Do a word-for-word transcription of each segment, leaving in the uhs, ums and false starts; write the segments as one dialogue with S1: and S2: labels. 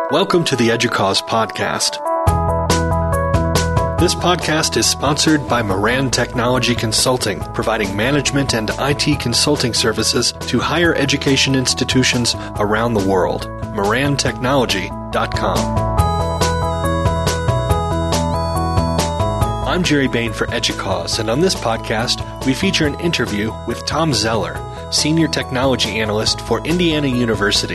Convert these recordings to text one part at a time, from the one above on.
S1: Welcome to the EDUCAUSE podcast. This podcast is sponsored by Moran Technology Consulting, providing management and I T consulting services to higher education institutions around the world. moran technology dot com. I'm Jerry Bain for EDUCAUSE, and on this podcast, we feature an interview with Tom Zeller, Senior Technology Analyst for Indiana University.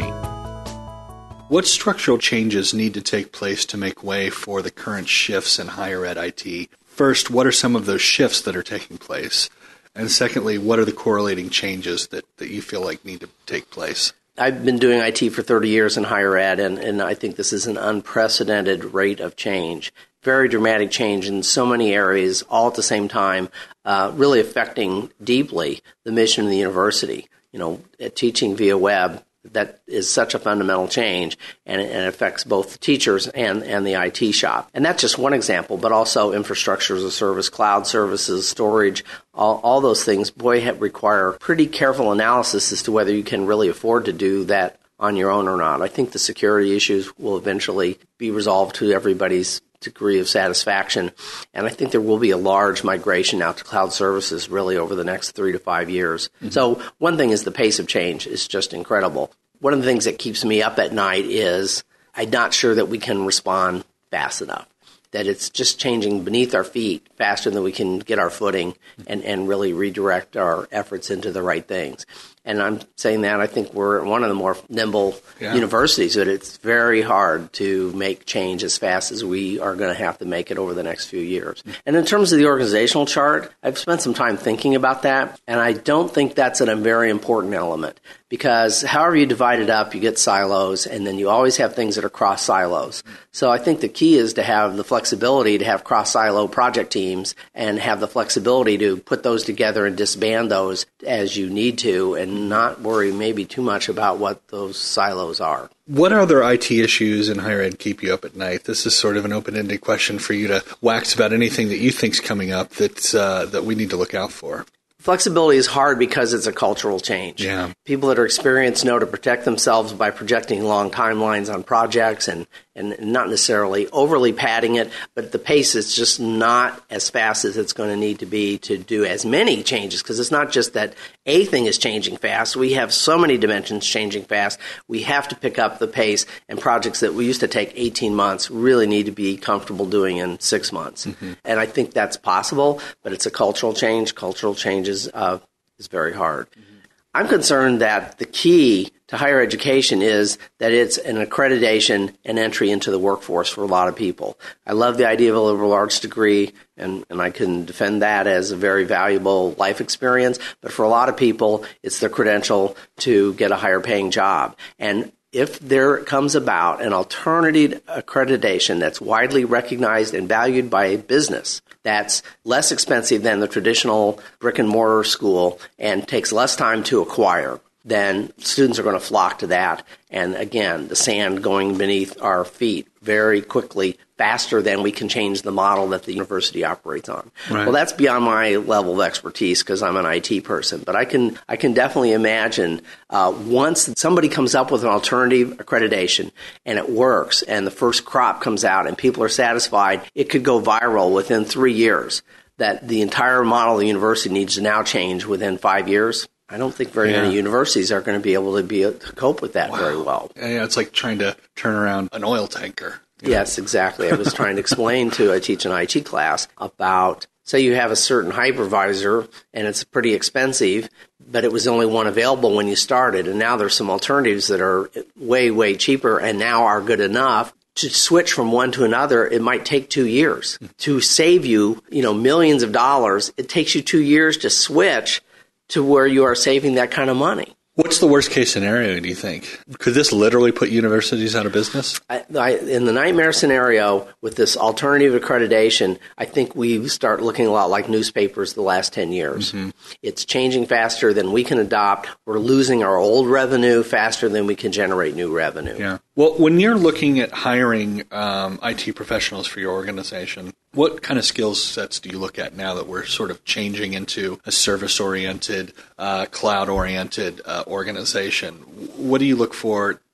S1: What structural changes need to take place to make way for the current shifts in higher ed I T? First, what are some of those shifts that are taking place? And secondly, what are the correlating changes that, that you feel like need to take place?
S2: I've been doing I T for thirty years in higher ed, and, and I think this is an unprecedented rate of change. Very dramatic change in so many areas, all at the same time, uh, really affecting deeply the mission of the university. You know, teaching via web, that is such a fundamental change, and it, and it affects both the teachers and, and the I T shop. And that's just one example, but also infrastructure as a service, cloud services, storage, all, all those things, boy, have, require pretty careful analysis as to whether you can really afford to do that on your own or not. I think the security issues will eventually be resolved to everybody's degree of satisfaction, and I think there will be a large migration out to cloud services really over the next three to five years. Mm-hmm. So one thing is the pace of change is just incredible. One of the things that keeps me up at night is I'm not sure that we can respond fast enough, that it's just changing beneath our feet faster than we can get our footing and, and really redirect our efforts into the right things. And I'm saying that I think we're one of the more nimble yeah. universities, but it's very hard to make change as fast as we are going to have to make it over the next few years. And in terms of the organizational chart, I've spent some time thinking about that, and I don't think that's a very important element, because however you divide it up, you get silos, and then you always have things that are cross silos. So I think the key is to have the flexibility to have cross-silo project teams and have the flexibility to put those together and disband those as you need to, and not worry maybe too much about what those silos are.
S1: What other I T issues in higher ed keep you up at night? This is sort of an open-ended question for you to wax about anything that you think's coming up that uh, that we need to look out for.
S2: Flexibility is hard because it's a cultural change.
S1: Yeah.
S2: People that are experienced know to protect themselves by projecting long timelines on projects and, and not necessarily overly padding it, but the pace is just not as fast as it's going to need to be to do as many changes, because it's not just that a thing is changing fast. We have so many dimensions changing fast. We have to pick up the pace, and projects that we used to take eighteen months really need to be comfortable doing in six months. Mm-hmm. And I think that's possible, but it's a cultural change. Cultural changes Uh, is very hard. Mm-hmm. I'm concerned that the key to higher education is that it's an accreditation and entry into the workforce for a lot of people. I love the idea of a liberal arts degree, and, and I can defend that as a very valuable life experience, but for a lot of people, it's their credential to get a higher paying job. And if there comes about an alternative accreditation that's widely recognized and valued by business, that's less expensive than the traditional brick-and-mortar school and takes less time to acquire, then students are going to flock to that. And again, the sand going beneath our feet very quickly, faster than we can change the model that the university operates on. Right. Well, that's beyond my level of expertise because I'm an I T person. But I can I can definitely imagine uh, once somebody comes up with an alternative accreditation and it works and the first crop comes out and people are satisfied, it could go viral within three years. That the entire model of the university needs to now change within five years. I don't think very yeah. many universities are going to be able to be to cope with that wow. very well.
S1: Yeah, it's like trying to turn around an oil tanker.
S2: Yes, exactly. I was trying to explain to, I teach an I T class about, say you have a certain hypervisor and it's pretty expensive, but it was the only one available when you started. And now there's some alternatives that are way, way cheaper and now are good enough. To switch from one to another, it might take two years. To save you, you know, millions of dollars, it takes you two years to switch to where you are saving that kind of money.
S1: What's the worst case scenario, do you think? Could this literally put universities out of business?
S2: I, I, in the nightmare scenario, with this alternative accreditation, I think we start looking a lot like newspapers the last ten years. Mm-hmm. It's changing faster than we can adopt. We're losing our old revenue faster than we can generate new revenue.
S1: Yeah. Well, when you're looking at hiring um, I T professionals for your organization, what kind of skill sets do you look at now that we're sort of changing into a service-oriented, uh, cloud-oriented uh, organization? What do you look for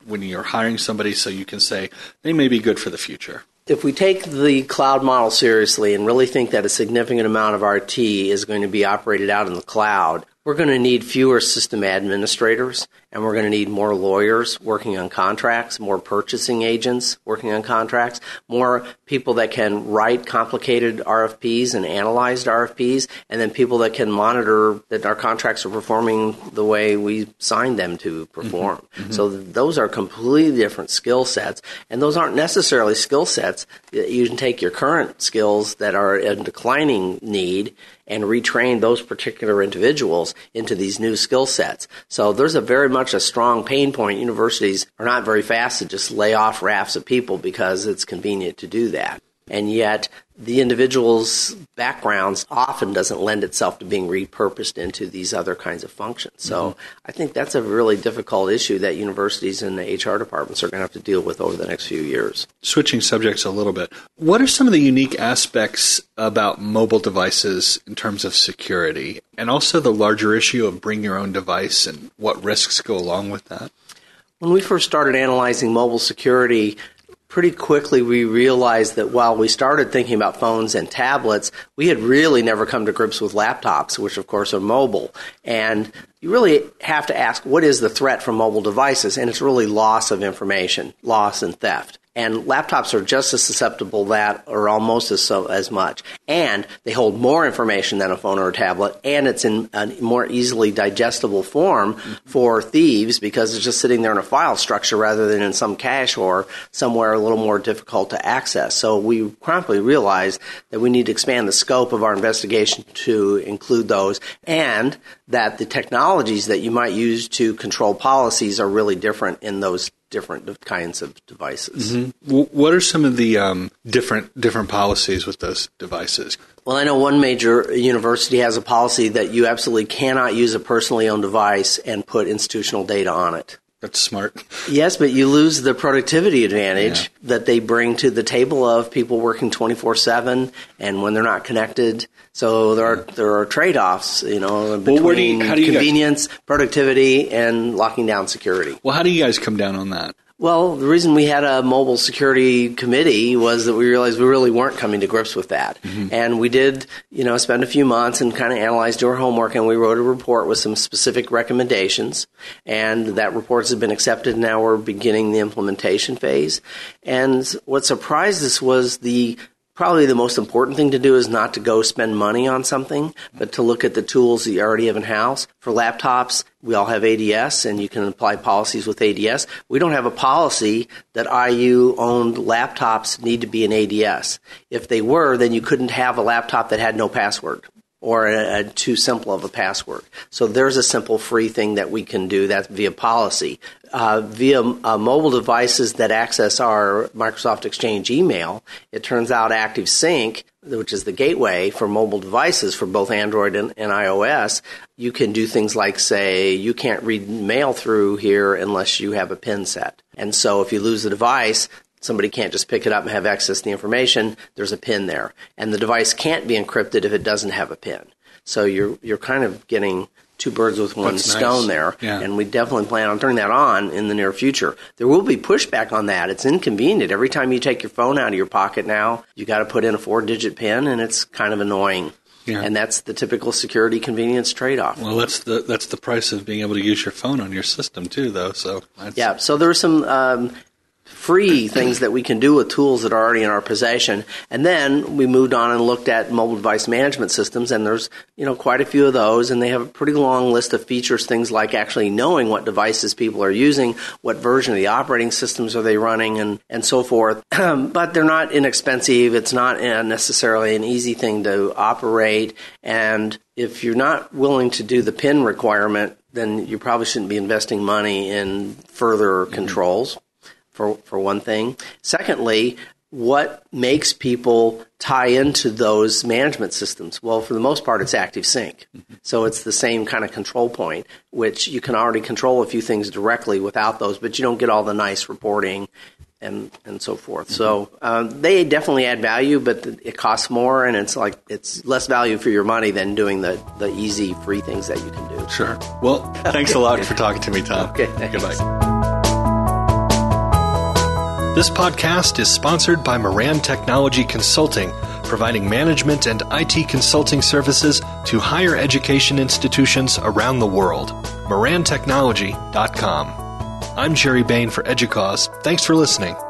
S1: when you're hiring somebody so you can say they may be good for the future?
S2: If we take the cloud model seriously and really think that a significant amount of our I T is going to be operated out in the cloud, we're going to need fewer system administrators, and we're going to need more lawyers working on contracts, more purchasing agents working on contracts, more people that can write complicated R F Ps and analyzed R F Ps, and then people that can monitor that our contracts are performing the way we signed them to perform. Mm-hmm. Mm-hmm. So those are completely different skill sets, and those aren't necessarily skill sets. You can take your current skills that are in declining need and retrain those particular individuals into these new skill sets. So there's a very much a strong pain point. Universities are not very fast to just lay off rafts of people because it's convenient to do that. And yet the individual's backgrounds often doesn't lend itself to being repurposed into these other kinds of functions. So mm-hmm. I think that's a really difficult issue that universities and the H R departments are going to have to deal with over the next few years.
S1: Switching subjects a little bit, what are some of the unique aspects about mobile devices in terms of security, and also the larger issue of bring your own device and what risks go along with that?
S2: When we first started analyzing mobile security, pretty quickly we realized that while we started thinking about phones and tablets, we had really never come to grips with laptops, which of course are mobile. And you really have to ask, what is the threat from mobile devices? And it's really loss of information, loss and theft. And laptops are just as susceptible to that, or almost as so, as much. And they hold more information than a phone or a tablet, and it's in a more easily digestible form for thieves because it's just sitting there in a file structure rather than in some cache or somewhere a little more difficult to access. So we promptly realized that we need to expand the scope of our investigation to include those, and that the technologies that you might use to control policies are really different in those different kinds of devices.
S1: Mm-hmm. What are some of the um, different different policies with those devices?
S2: Well, I know one major university has a policy that you absolutely cannot use a personally owned device and put institutional data on it.
S1: That's smart.
S2: Yes, but you lose the productivity advantage yeah. that they bring to the table of people working twenty-four seven and when they're not connected. So there are there are trade-offs, you know, between well, do you, do you convenience, guys, productivity, and locking down security.
S1: Well, how do you guys come down on that?
S2: Well, the reason we had a mobile security committee was that we realized we really weren't coming to grips with that. Mm-hmm. And we did, you know, spend a few months and kind of analyze, do our homework, and we wrote a report with some specific recommendations. And that report has been accepted. Now we're beginning the implementation phase. And what surprised us was the Probably the most important thing to do is not to go spend money on something, but to look at the tools that you already have in-house. For laptops, we all have A D S, and you can apply policies with A D S. We don't have a policy that I U-owned laptops need to be in A D S. If they were, then you couldn't have a laptop that had no password or a, a too simple of a password. So there's a simple free thing that we can do. That's via policy. Uh, via uh, mobile devices that access our Microsoft Exchange email, it turns out ActiveSync, which is the gateway for mobile devices for both Android and, and iOS, you can do things like say, you can't read mail through here unless you have a PIN set. And so if you lose the device, somebody can't just pick it up and have access to the information. There's a PIN there. And the device can't be encrypted if it doesn't have a PIN. So you're you're kind of getting two birds with one
S1: That's
S2: stone
S1: nice.
S2: there,
S1: yeah.
S2: and we definitely plan on turning that on in the near future. There will be pushback on that. It's inconvenient. Every time you take your phone out of your pocket now, you got to put in a four-digit PIN, and it's kind of annoying. Yeah. And that's the typical security convenience trade-off.
S1: Well, that's the that's the price of being able to use your phone on your system too, though. So that's...
S2: yeah. So there are some Um, free things that we can do with tools that are already in our possession. And then we moved on and looked at mobile device management systems, and there's, you know, quite a few of those, and they have a pretty long list of features, things like actually knowing what devices people are using, what version of the operating systems are they running, and, and so forth. But they're not inexpensive. It's not necessarily an easy thing to operate. And if you're not willing to do the PIN requirement, then you probably shouldn't be investing money in further mm-hmm. controls. For, for one thing. Secondly, what makes people tie into those management systems? Well, for the most part, it's ActiveSync. Mm-hmm. So it's the same kind of control point, which you can already control a few things directly without those, but you don't get all the nice reporting and and so forth. Mm-hmm. So um, they definitely add value, but it costs more, and it's like it's less value for your money than doing the, the easy, free things that you can do.
S1: Sure. Well, thanks a lot for talking to me, Tom.
S2: Okay, thanks.
S1: Goodbye. This podcast is sponsored by Moran Technology Consulting, providing management and I T consulting services to higher education institutions around the world. moran technology dot com. I'm Jerry Bain for EDUCAUSE. Thanks for listening.